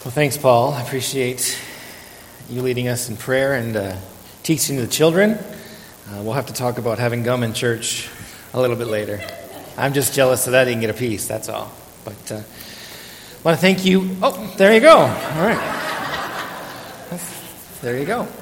Well, thanks, Paul. I appreciate you leading us in prayer and teaching the children. We'll have to talk about having gum in church a little bit later. I'm just jealous that I didn't get a piece, that's all. But I want to thank you. Oh, there you go. All right. There you go.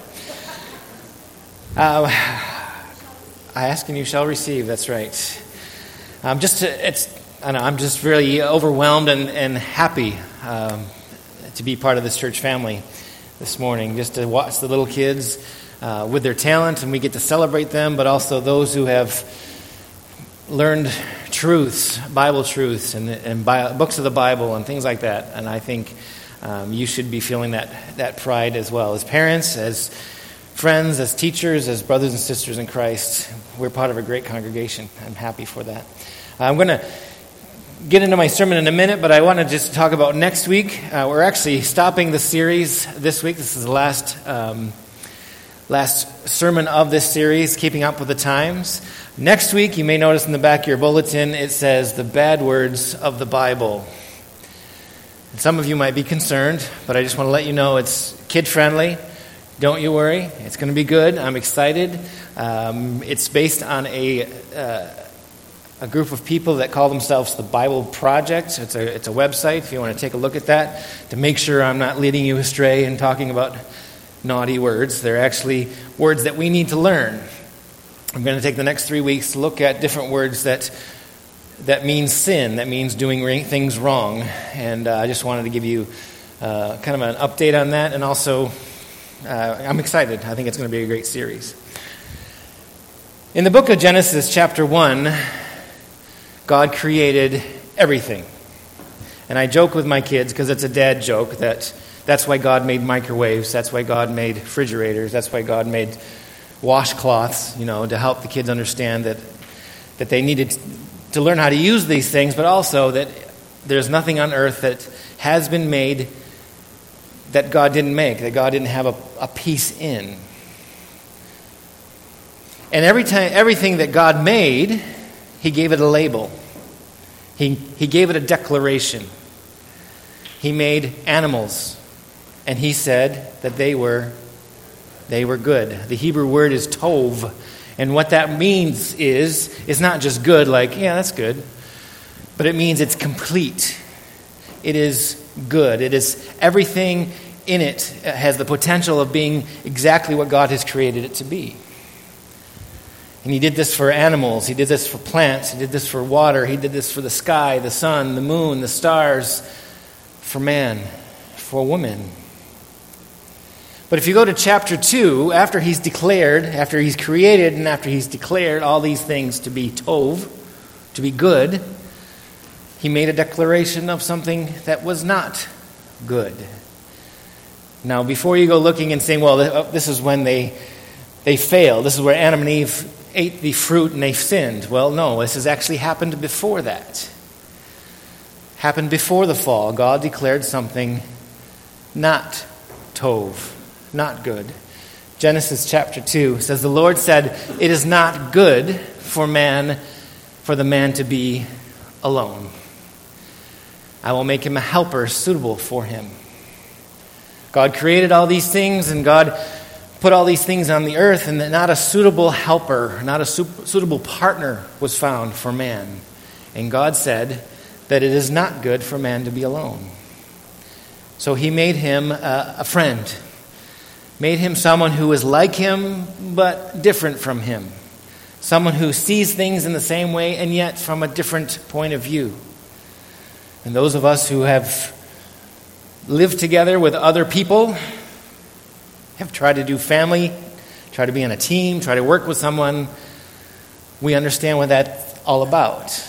I ask and you shall receive, that's right. I'm just really overwhelmed and happy to be part of this church family this morning, just to watch the little kids with their talent, and we get to celebrate them, but also those who have learned truths, Bible truths, and books of the Bible and things like that. And I think you should be feeling that pride as well. As parents, as friends, as teachers, as brothers and sisters in Christ, we're part of a great congregation. I'm happy for that. I'm going to get into my sermon in a minute, but I want to just talk about next week. We're actually stopping the series this week. This is the last sermon of this series, Keeping Up with the Times. Next week, you may notice in the back of your bulletin, it says the bad words of the Bible. And some of you might be concerned, but I just want to let you know it's kid-friendly. Don't you worry. It's going to be good. I'm excited. It's based on a group of people that call themselves the Bible Project. It's a website if you want to take a look at that to make sure I'm not leading you astray and talking about naughty words. They're actually words that we need to learn. I'm going to take the next 3 weeks to look at different words that mean sin, that means doing things wrong. And I just wanted to give you kind of an update on that. And also, I'm excited. I think it's going to be a great series. In the book of Genesis, chapter 1, God created everything. And I joke with my kids, because it's a dad joke, that's why God made microwaves, that's why God made refrigerators, that's why God made washcloths, to help the kids understand that they needed to learn how to use these things, but also that there's nothing on earth that has been made that God didn't make, that God didn't have a piece in. And everything that God made, He gave it a label. He gave it a declaration. He made animals, and He said that they were good. The Hebrew word is tov, and what that means is not just good, like, yeah, that's good, but it means it's complete. It is good. It is everything in it has the potential of being exactly what God has created it to be. And He did this for animals, He did this for plants, He did this for water, He did this for the sky, the sun, the moon, the stars, for man, for woman. But if you go to chapter 2, after He's created, and after He's declared all these things to be tov, to be good, He made a declaration of something that was not good. Now, before you go looking and saying, well, this is when they failed, this is where Adam and Eve ate the fruit and they sinned. Well, no, this has actually happened before that. Happened before the fall. God declared something not tov, not good. Genesis chapter 2 says, the Lord said, it is not good for the man to be alone. I will make him a helper suitable for him. God created all these things, and God put all these things on the earth, and that not a suitable helper, not a suitable partner was found for man. And God said that it is not good for man to be alone. So He made him a friend, made him someone who is like him but different from him, someone who sees things in the same way and yet from a different point of view. And those of us who have lived together with other people, have tried to do family, try to be on a team, try to work with someone, we understand what that's all about.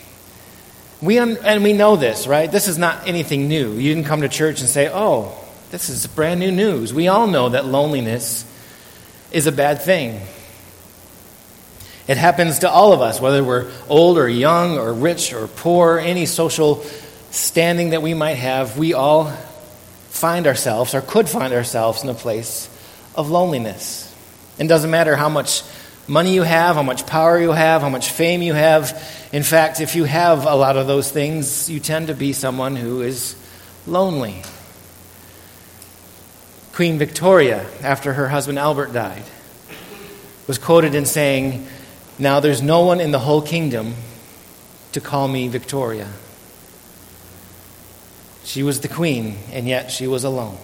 And we know this, right? This is not anything new. You didn't come to church and say, oh, this is brand new news. We all know that loneliness is a bad thing. It happens to all of us, whether we're old or young or rich or poor, any social standing that we might have, we all find ourselves or could find ourselves in a place of loneliness. It doesn't matter how much money you have, how much power you have, how much fame you have. In fact, if you have a lot of those things, you tend to be someone who is lonely. Queen Victoria, after her husband Albert died, was quoted in saying, "Now there's no one in the whole kingdom to call me Victoria." She was the queen, and yet she was alone.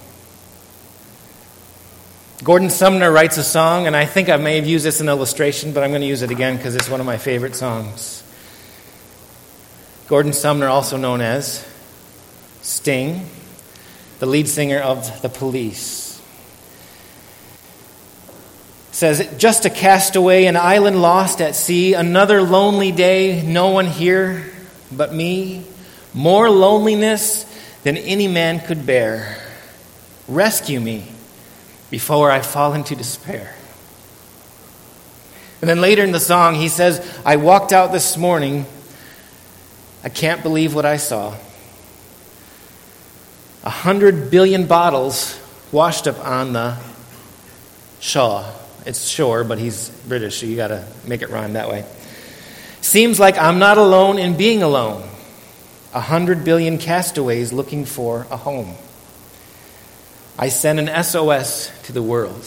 Gordon Sumner writes a song, and I think I may have used this in illustration, but I'm going to use it again because it's one of my favorite songs. Gordon Sumner, also known as Sting, the lead singer of The Police, says, "Just a castaway, an island lost at sea, another lonely day, no one here but me, more loneliness than any man could bear. Rescue me before I fall into despair." And then later in the song, he says, "I walked out this morning. I can't believe what I saw. 100 billion bottles washed up on the shore." It's shore, but he's British, so you got to make it rhyme that way. "Seems like I'm not alone in being alone. 100 billion castaways looking for a home. I send an SOS to the world.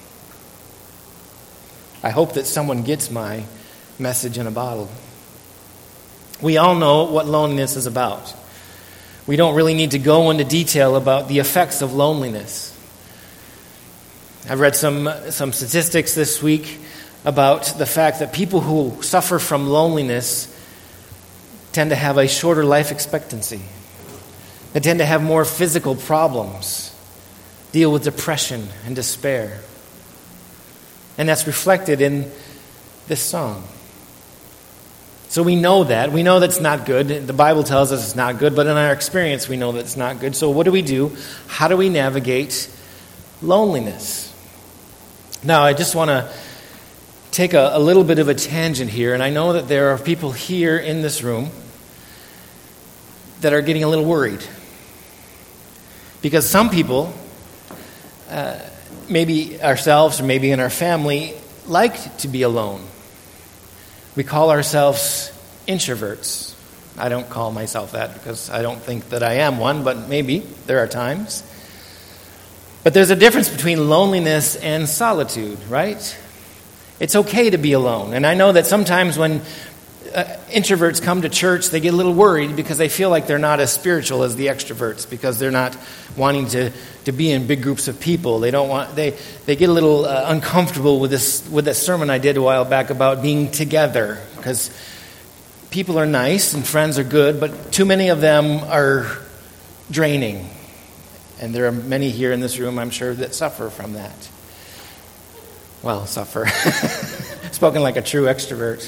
I hope that someone gets my message in a bottle." We all know what loneliness is about. We don't really need to go into detail about the effects of loneliness. I've read some statistics this week about the fact that people who suffer from loneliness tend to have a shorter life expectancy. They tend to have more physical problems, deal with depression and despair. And that's reflected in this song. So we know that. We know that's not good. The Bible tells us it's not good, but in our experience we know that it's not good. So what do? How do we navigate loneliness? Now, I just want to take a little bit of a tangent here, and I know that there are people here in this room that are getting a little worried. Because some people, maybe ourselves or maybe in our family, like to be alone. We call ourselves introverts. I don't call myself that because I don't think that I am one, but maybe there are times. But there's a difference between loneliness and solitude, right? It's okay to be alone. And I know that sometimes when introverts come to church, they get a little worried because they feel like they're not as spiritual as the extroverts because they're not wanting to be in big groups of people. They get a little uncomfortable with this sermon I did a while back about being together, because people are nice and friends are good, but too many of them are draining. And there are many here in this room, I'm sure, that suffer from that. Well, suffer. Spoken like a true extrovert.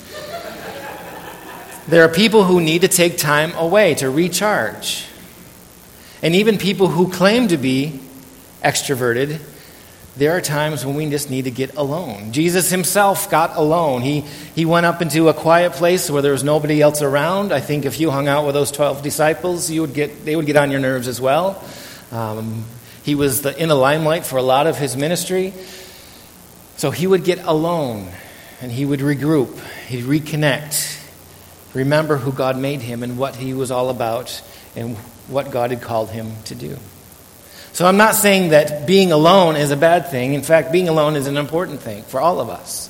There are people who need to take time away to recharge. And even people who claim to be extroverted, there are times when we just need to get alone. Jesus himself got alone. He went up into a quiet place where there was nobody else around. I think if you hung out with those 12 disciples, they would get on your nerves as well. He was in the limelight for a lot of his ministry. So he would get alone and he would regroup. He'd reconnect. Remember who God made him and what he was all about and what God had called him to do. So I'm not saying that being alone is a bad thing. In fact, being alone is an important thing for all of us.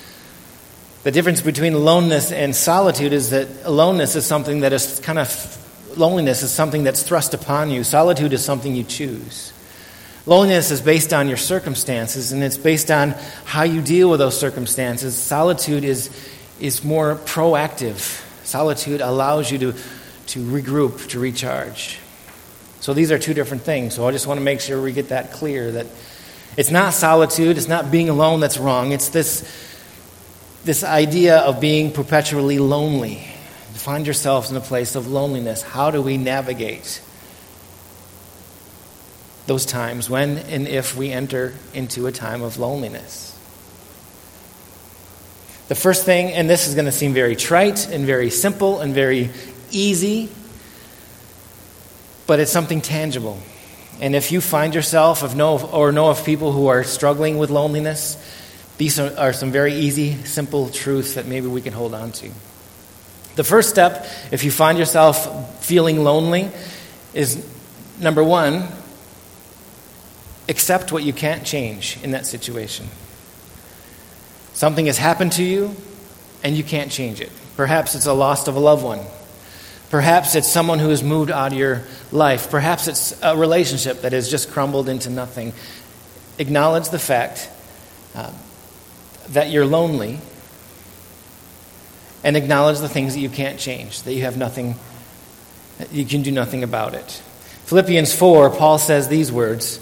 The difference between aloneness and solitude is that aloneness is something that is loneliness is something that's thrust upon you. Solitude is something you choose. Loneliness is based on your circumstances, and it's based on how you deal with those circumstances. Solitude is more proactive. Solitude allows you to regroup, to recharge. So these are two different things. So I just want to make sure we get that clear, that it's not solitude, it's not being alone that's wrong. It's this idea of being perpetually lonely. You find yourselves in a place of loneliness. How do we navigate those times when and if we enter into a time of loneliness? The first thing, and this is going to seem very trite and very simple and very easy, but it's something tangible. And if you find yourself know of people who are struggling with loneliness, these are some very easy, simple truths that maybe we can hold on to. The first step, if you find yourself feeling lonely, is number one, accept what you can't change in that situation. Something has happened to you, and you can't change it. Perhaps it's a loss of a loved one. Perhaps it's someone who has moved out of your life. Perhaps it's a relationship that has just crumbled into nothing. Acknowledge the fact that you're lonely, and acknowledge the things that you can't change, that you have nothing, that you can do nothing about it. Philippians 4, Paul says these words,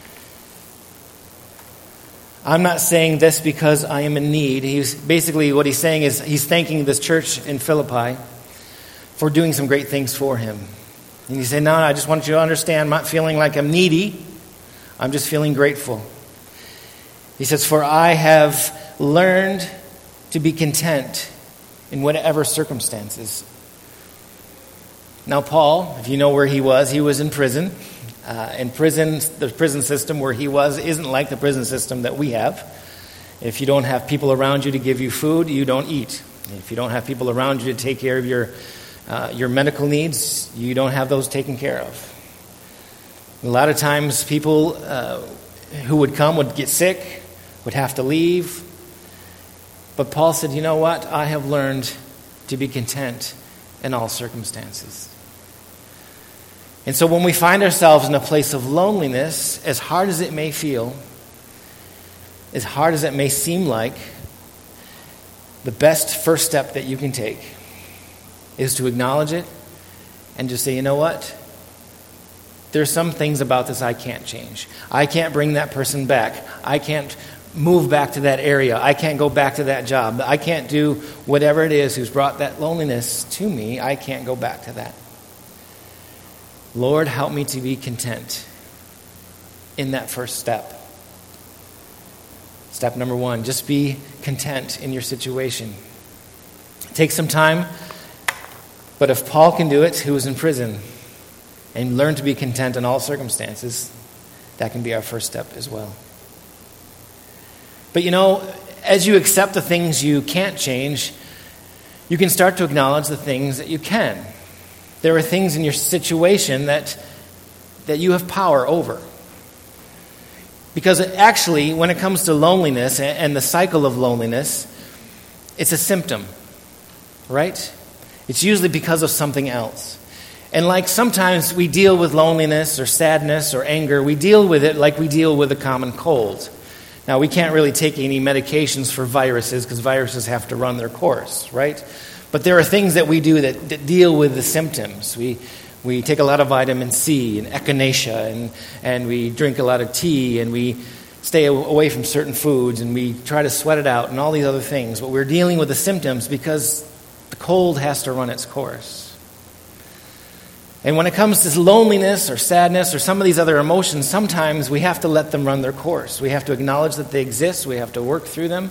I'm not saying this because I am in need. What he's saying is he's thanking this church in Philippi for doing some great things for him. And he said, no, I just want you to understand, I'm not feeling like I'm needy. I'm just feeling grateful. He says, for I have learned to be content in whatever circumstances. Now, Paul, if you know where he was in prison. The prison system where he was isn't like the prison system that we have. If you don't have people around you to give you food, you don't eat. If you don't have people around you to take care of your medical needs, you don't have those taken care of. A lot of times people who would come would get sick, would have to leave. But Paul said, you know what? I have learned to be content in all circumstances. And so when we find ourselves in a place of loneliness, as hard as it may feel, as hard as it may seem like, the best first step that you can take is to acknowledge it and just say, you know what? There's some things about this I can't change. I can't bring that person back. I can't move back to that area. I can't go back to that job. I can't do whatever it is who's brought that loneliness to me. I can't go back to that. Lord, help me to be content in that first step. Step number 1, just be content in your situation. Take some time, but if Paul can do it, who was in prison, and learn to be content in all circumstances, that can be our first step as well. But as you accept the things you can't change, you can start to acknowledge the things that you can. There are things in your situation that you have power over. Because actually, when it comes to loneliness and the cycle of loneliness, it's a symptom, right? It's usually because of something else. And like sometimes we deal with loneliness or sadness or anger, we deal with it like we deal with a common cold. Now, we can't really take any medications for viruses because viruses have to run their course, right? But there are things that we do that deal with the symptoms. We take a lot of vitamin C and echinacea, and we drink a lot of tea, and we stay away from certain foods, and we try to sweat it out and all these other things. But we're dealing with the symptoms because the cold has to run its course. And when it comes to loneliness or sadness or some of these other emotions, sometimes we have to let them run their course. We have to acknowledge that they exist. We have to work through them.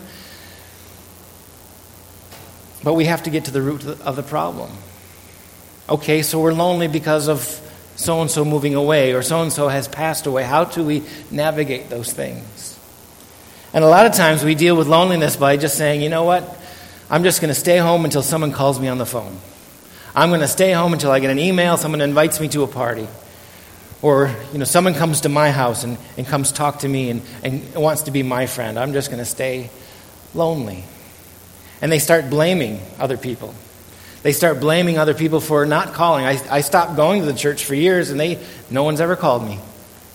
But we have to get to the root of the problem. Okay, so we're lonely because of so-and-so moving away or so-and-so has passed away. How do we navigate those things? And a lot of times we deal with loneliness by just saying, you know what? I'm just going to stay home until someone calls me on the phone. I'm going to stay home until I get an email, someone invites me to a party. Or, someone comes to my house and comes talk to me and wants to be my friend. I'm just going to stay lonely. And they start blaming other people. They start blaming other people for not calling. I stopped going to the church for years and no one's ever called me.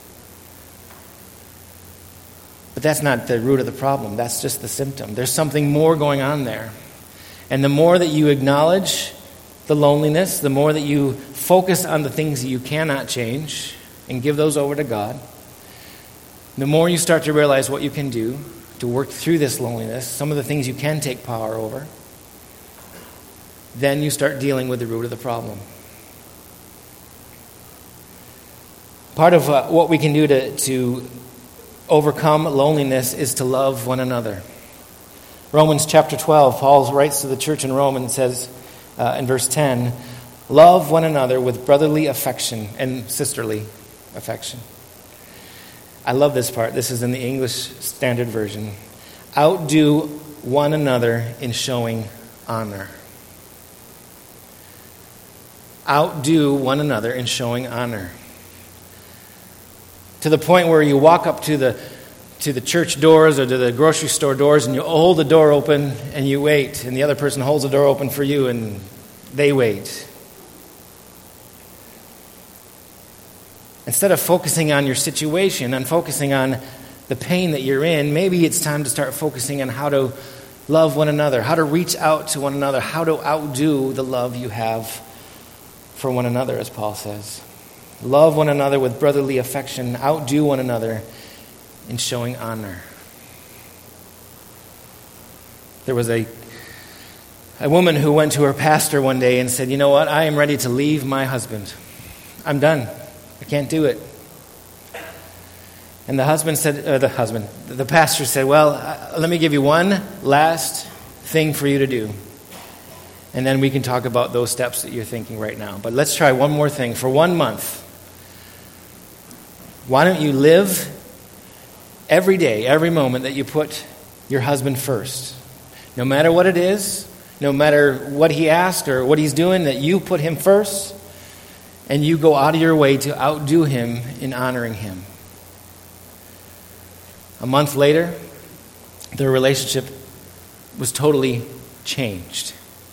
But that's not the root of the problem. That's just the symptom. There's something more going on there. And the more that you acknowledge the loneliness, the more that you focus on the things that you cannot change and give those over to God, the more you start to realize what you can do to work through this loneliness, some of the things you can take power over, then you start dealing with the root of the problem. Part of what we can do to overcome loneliness is to love one another. Romans chapter 12, Paul writes to the church in Rome and says, in verse 10, love one another with brotherly affection and sisterly affection. I love this part. This is in the English Standard Version. Outdo one another in showing honor. Outdo one another in showing honor. To the point where you walk up to the church doors or to the grocery store doors and you hold the door open and you wait, and the other person holds the door open for you and they wait. Instead of focusing on your situation and focusing on the pain that you're in, maybe it's time to start focusing on how to love one another, how to reach out to one another, how to outdo the love you have for one another, as Paul says. Love one another with brotherly affection, outdo one another in showing honor. There was a woman who went to her pastor one day and said, "You know what? I am ready to leave my husband. I'm done. I can't do it." And the pastor said, "Well, let me give you one last thing for you to do. And then we can talk about those steps that you're thinking right now. But let's try one more thing. For 1 month, why don't you live every day, every moment that you put your husband first? No matter what it is, no matter what he asked or what he's doing, that you put him first, and you go out of your way to outdo him in honoring him." A month later, their relationship was totally changed.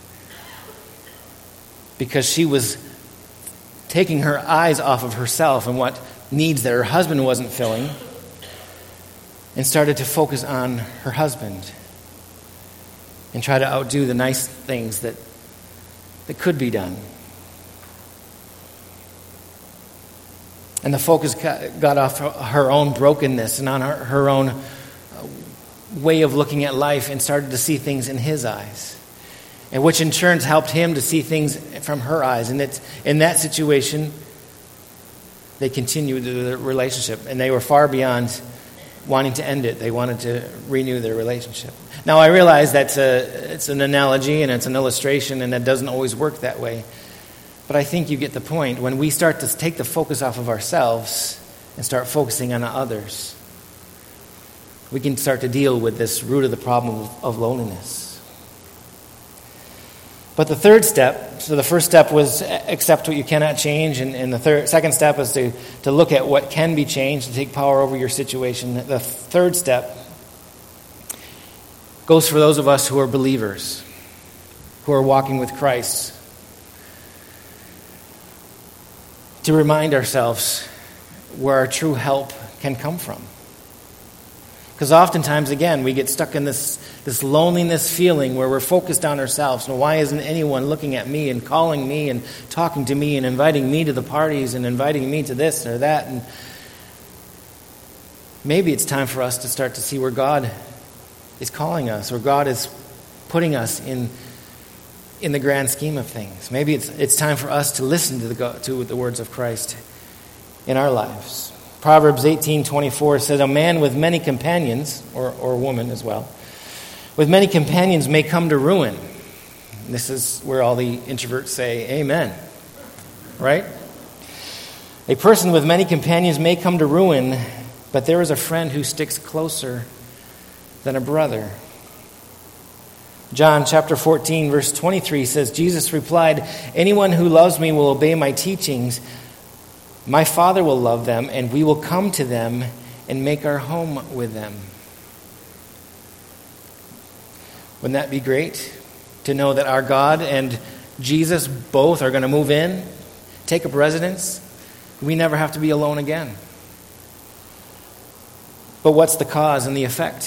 Because she was taking her eyes off of herself and what needs that her husband wasn't filling, and started to focus on her husband and try to outdo the nice things that could be done. And the focus got off her own brokenness and on her own way of looking at life, and started to see things in his eyes, and which in turn helped him to see things from her eyes. And it's in that situation, they continued the relationship, and they were far beyond wanting to end it. They wanted to renew their relationship. Now, I realize that it's an analogy and it's an illustration, and it doesn't always work that way. But I think you get the point. When we start to take the focus off of ourselves and start focusing on others, we can start to deal with this root of the problem of loneliness. But the third step, so the first step was accept what you cannot change, and the second step is to look at what can be changed, to take power over your situation. The third step goes for those of us who are believers, who are walking with Christ, to remind ourselves where our true help can come from. Because oftentimes, again, we get stuck in this loneliness feeling where we're focused on ourselves. And why isn't anyone looking at me and calling me and talking to me and inviting me to the parties and inviting me to this or that? And maybe it's time for us to start to see where God is calling us, or God is putting us in the grand scheme of things. Maybe it's time for us to listen to the words of Christ in our lives. Proverbs 18:24 says, "A man with many companions," or a woman as well, "with many companions may come to ruin." And this is where all the introverts say, "Amen." Right? "A person with many companions may come to ruin, but there is a friend who sticks closer than a brother." John chapter 14, verse 23 says, Jesus replied, "Anyone who loves me will obey my teachings. My Father will love them, and we will come to them and make our home with them." Wouldn't that be great to know that our God and Jesus both are going to move in, take up residence? We never have to be alone again. But what's the cause and the effect?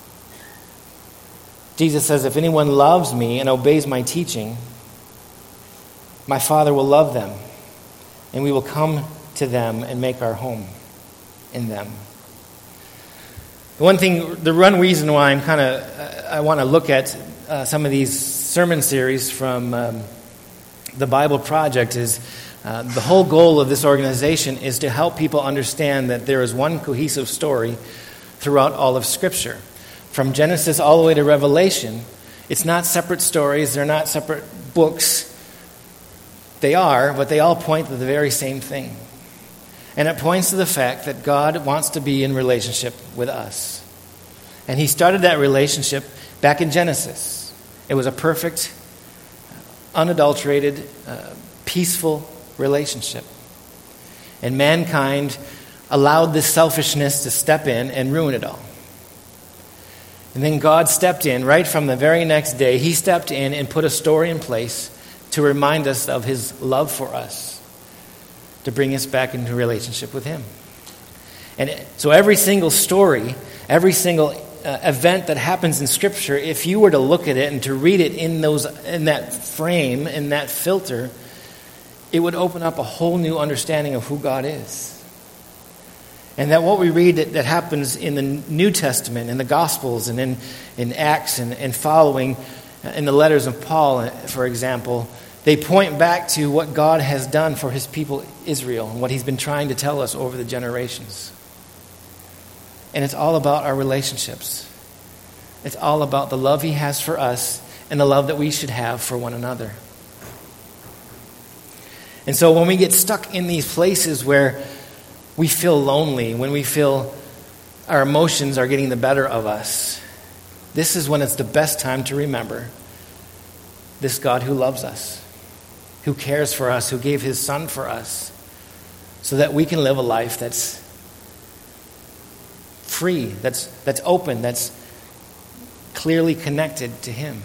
Jesus says, "If anyone loves me and obeys my teaching, my Father will love them, and we will come to them and make our home in them." The one reason why I want to look at some of these sermon series from the Bible Project is the whole goal of this organization is to help people understand that there is one cohesive story throughout all of Scripture. From Genesis all the way to Revelation, it's not separate stories, they're not separate books. They are, but they all point to the very same thing. And it points to the fact that God wants to be in relationship with us. And He started that relationship back in Genesis. It was a perfect, unadulterated, peaceful relationship. And mankind allowed this selfishness to step in and ruin it all. And then God stepped in right from the very next day. He stepped in and put a story in place to remind us of his love for us, to bring us back into relationship with him. And so every single story, every single event that happens in Scripture, if you were to look at it and to read it in that frame, in that filter, it would open up a whole new understanding of who God is. And that what we read that happens in the New Testament, in the Gospels, and in Acts, and following, in the letters of Paul, for example, they point back to what God has done for his people Israel and what he's been trying to tell us over the generations. And it's all about our relationships. It's all about the love he has for us and the love that we should have for one another. And so when we get stuck in these places where we feel lonely, when we feel our emotions are getting the better of us, this is when it's the best time to remember this God who loves us, who cares for us, who gave his Son for us, so that we can live a life that's free, that's open, that's clearly connected to him.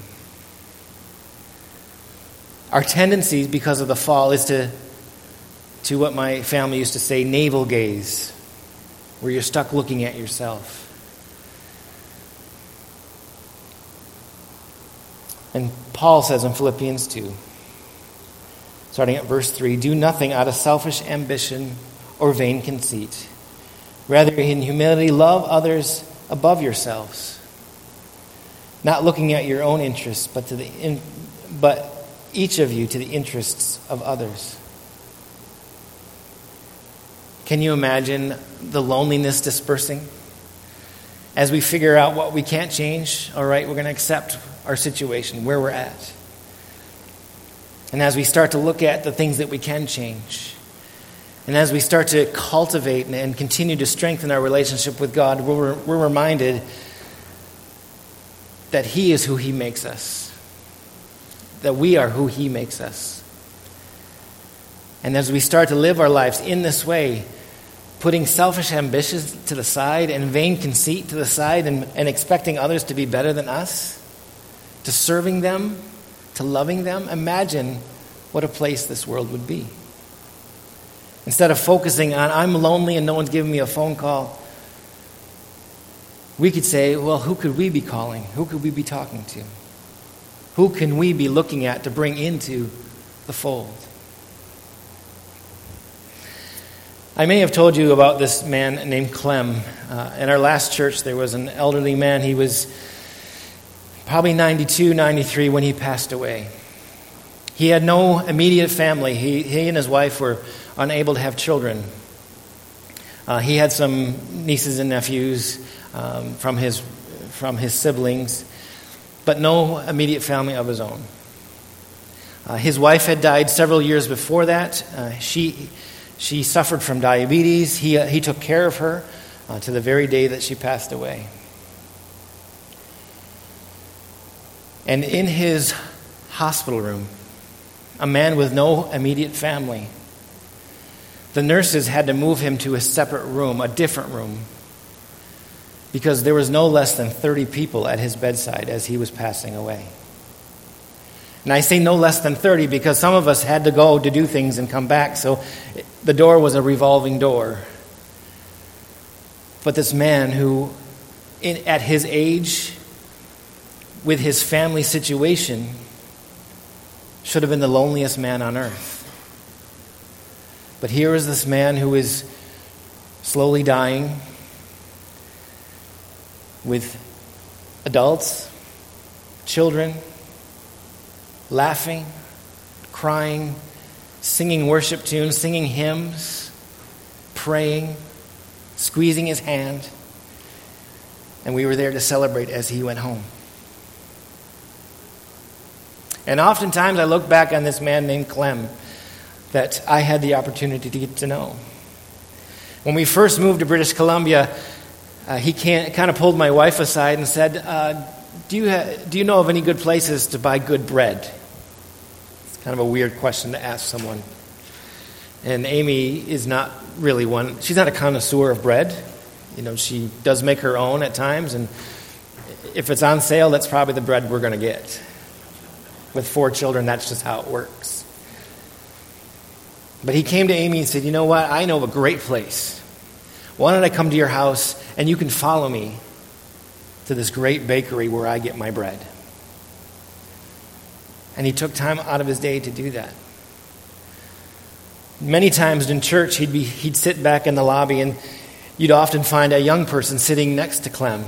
Our tendencies because of the fall is to what my family used to say, navel gaze, where you're stuck looking at yourself. And Paul says in Philippians 2, starting at verse 3, do nothing out of selfish ambition or vain conceit. Rather, in humility, love others above yourselves, not looking at your own interests, but each of you to the interests of others. Can you imagine the loneliness dispersing? As we figure out what we can't change, all right, we're going to accept our situation, where we're at. And as we start to look at the things that we can change, and as we start to cultivate and continue to strengthen our relationship with God, we're reminded that he is who he makes us, that we are who he makes us. And as we start to live our lives in this way, putting selfish ambitions to the side and vain conceit to the side and expecting others to be better than us, to serving them, to loving them, imagine what a place this world would be. Instead of focusing on, I'm lonely and no one's giving me a phone call, we could say, well, who could we be calling? Who could we be talking to? Who can we be looking at to bring into the fold? I may have told you about this man named Clem. In our last church, there was an elderly man. He was probably 92, 93 when he passed away. He had no immediate family. He and his wife were unable to have children. He had some nieces and nephews from his siblings, but no immediate family of his own. His wife had died several years before that. She suffered from diabetes. He took care of her to the very day that she passed away. And in his hospital room, a man with no immediate family, the nurses had to move him to a separate room, a different room, because there was no less than 30 people at his bedside as he was passing away. And I say no less than 30 because some of us had to go to do things and come back, so the door was a revolving door. But this man who, at his age, with his family situation, should have been the loneliest man on earth. But here is this man who is slowly dying with adults, children, laughing, crying, singing worship tunes, singing hymns, praying, squeezing his hand. And we were there to celebrate as he went home. And oftentimes I look back on this man named Clem that I had the opportunity to get to know. When we first moved to British Columbia, he kind of pulled my wife aside and said, do you know of any good places to buy good bread? It's kind of a weird question to ask someone. And Amy is not really one. She's not a connoisseur of bread. She does make her own at times, and if it's on sale, that's probably the bread we're going to get. With 4 children, that's just how it works. But he came to Amy and said, "You know what? I know of a great place. Why don't I come to your house and you can follow me to this great bakery where I get my bread?" And he took time out of his day to do that. Many times in church, he'd sit back in the lobby, and you'd often find a young person sitting next to Clem.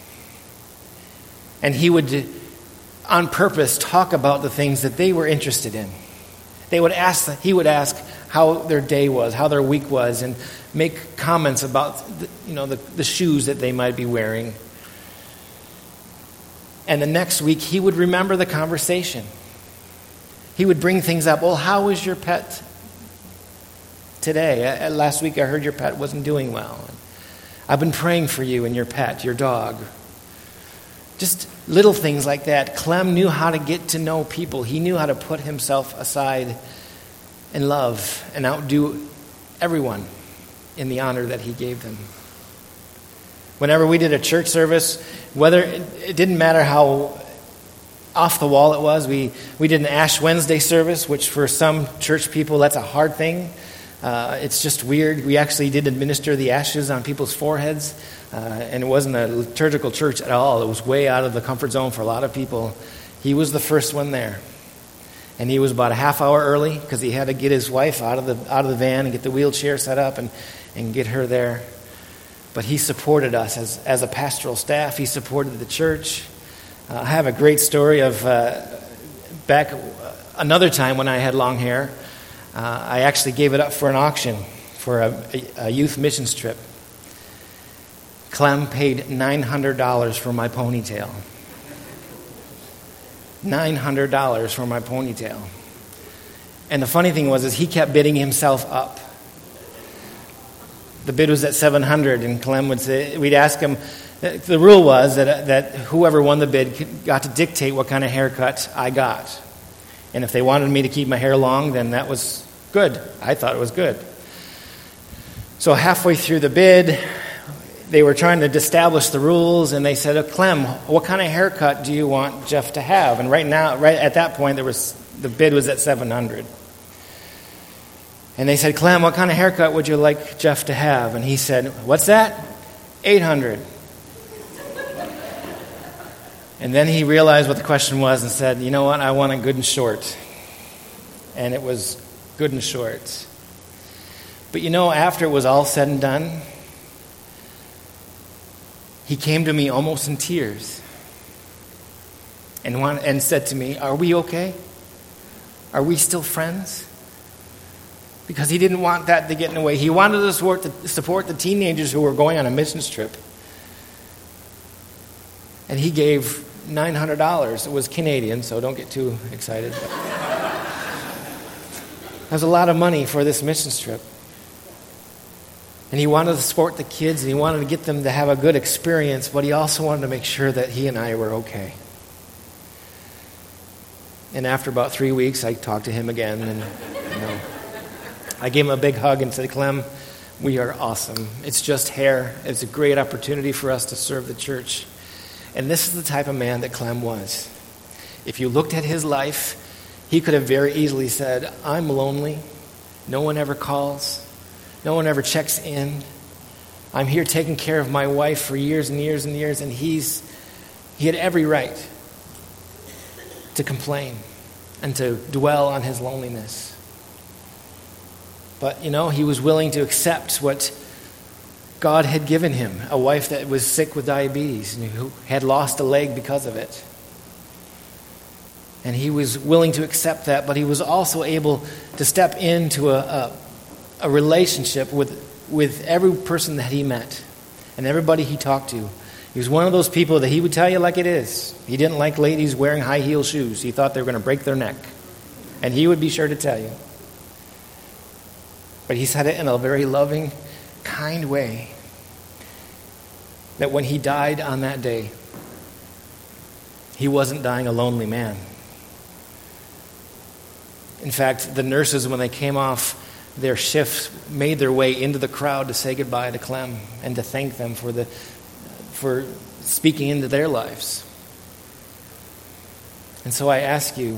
And he would, on purpose, talk about the things that they were interested in. He would ask how their day was, how their week was, and make comments about the shoes that they might be wearing. And the next week, he would remember the conversation. He would bring things up. "Well, how is your pet today? Last week I heard your pet wasn't doing well. I've been praying for you and your pet, your dog." Just little things like that. Clem knew how to get to know people. He knew how to put himself aside and love and outdo everyone in the honor that he gave them. Whenever we did a church service, whether it didn't matter how off the wall it was, we did an Ash Wednesday service, which for some church people, that's a hard thing. It's just weird. We actually did administer the ashes on people's foreheads, and it wasn't a liturgical church at all. It was way out of the comfort zone for a lot of people. He was the first one there, and he was about a half hour early because he had to get his wife out of the van and get the wheelchair set up and get her there. But he supported us as a pastoral staff. He supported the church. I have a great story of back another time when I had long hair. I actually gave it up for an auction for a youth missions trip. Clem paid $900 for my ponytail. $900 for my ponytail. And the funny thing was he kept bidding himself up. The bid was at $700, and Clem would say, we'd ask him, the rule was that whoever won the bid got to dictate what kind of haircut I got. And if they wanted me to keep my hair long, then that was good. I thought it was good. So halfway through the bid, they were trying to establish the rules, and they said, "Clem, what kind of haircut do you want Jeff to have?" And right at that point, the bid was at $700. And they said, "Clem, what kind of haircut would you like Jeff to have?" And he said, "What's that?" $800. And then he realized what the question was and said, "You know what? I want it good and short." And it was good and short. But after it was all said and done, he came to me almost in tears and said to me, "Are we okay? Are we still friends?" Because he didn't want that to get in the way. He wanted to support the teenagers who were going on a missions trip. And he gave $900. It was Canadian, so don't get too excited. That was a lot of money for this missions trip. And he wanted to support the kids, and he wanted to get them to have a good experience, but he also wanted to make sure that he and I were okay. And after about 3 weeks, I talked to him again, and I gave him a big hug and said, "Clem, we are awesome. It's just hair. It's a great opportunity for us to serve the church." And this is the type of man that Clem was. If you looked at his life, he could have very easily said, "I'm lonely. No one ever calls. No one ever checks in. I'm here taking care of my wife for years and years and years." And he had every right to complain and to dwell on his loneliness. But, he was willing to accept what God had given him, a wife that was sick with diabetes and who had lost a leg because of it. And he was willing to accept that, but he was also able to step into a relationship with every person that he met and everybody he talked to. He was one of those people that he would tell you like it is. He didn't like ladies wearing high heel shoes. He thought they were going to break their neck. And he would be sure to tell you. But he said it in a very loving, kind way. That when he died on that day, he wasn't dying a lonely man. In fact, the nurses, when they came off their shifts made their way into the crowd to say goodbye to Clem and to thank them for speaking into their lives. And so I ask you,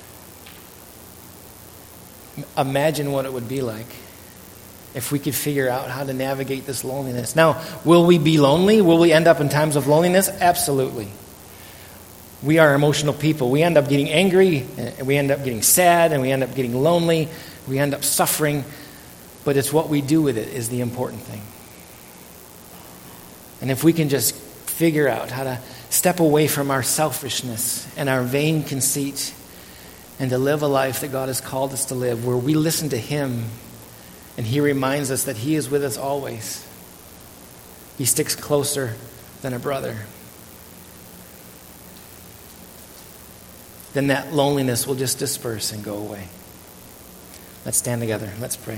imagine what it would be like if we could figure out how to navigate this loneliness. Now, will we be lonely? Will we end up in times of loneliness? Absolutely. We are emotional people. We end up getting angry, and we end up getting sad, and we end up getting lonely. We end up suffering. But it's what we do with it is the important thing. And if we can just figure out how to step away from our selfishness and our vain conceit and to live a life that God has called us to live, where we listen to Him and He reminds us that He is with us always. He sticks closer than a brother. Then that loneliness will just disperse and go away. Let's stand together. Let's pray.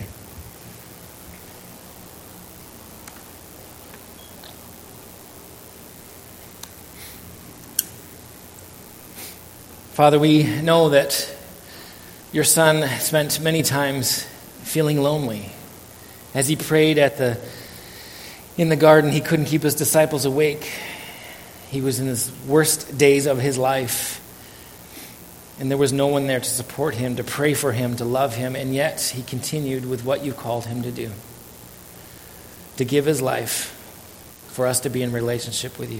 Father, we know that your Son spent many times feeling lonely. As he prayed in the garden, he couldn't keep his disciples awake. He was in his worst days of his life. And there was no one there to support him, to pray for him, to love him. And yet he continued with what you called him to do. To give his life for us to be in relationship with you.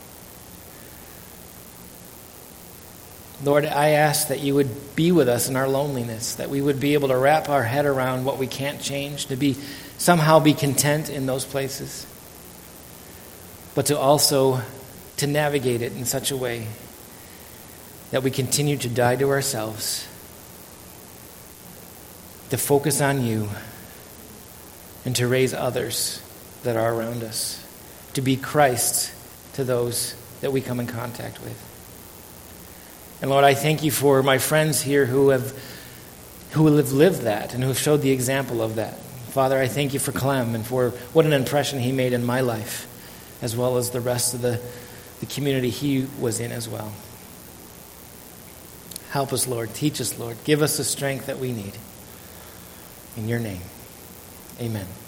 Lord, I ask that you would be with us in our loneliness, that we would be able to wrap our head around what we can't change, to somehow be content in those places, but to also to navigate it in such a way that we continue to die to ourselves, to focus on you, and to raise others that are around us, to be Christ to those that we come in contact with. And Lord, I thank you for my friends here who have lived that and who have showed the example of that. Father, I thank you for Clem and for what an impression he made in my life, as well as the rest of the community he was in as well. Help us, Lord. Teach us, Lord. Give us the strength that we need. In your name, amen.